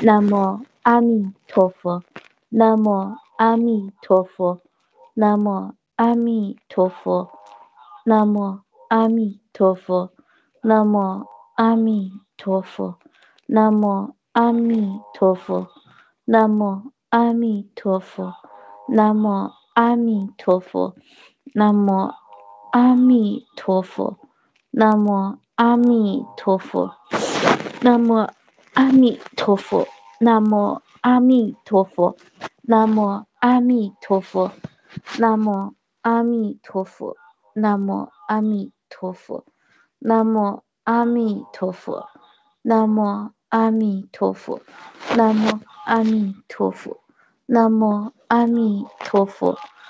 南无阿弥陀佛，南无阿弥陀佛，南无阿弥陀佛，南无阿弥陀佛，南无阿弥陀佛，南无阿弥陀佛，南无阿弥陀佛，南无阿弥陀佛，南无阿弥陀佛，南无阿弥陀佛，南无阿弥陀佛，南无阿弥陀佛，南无阿弥陀佛，南无阿弥陀佛，南无阿弥陀佛，南无阿弥陀佛，南无阿弥陀佛，南无阿弥陀佛，南无阿弥陀佛，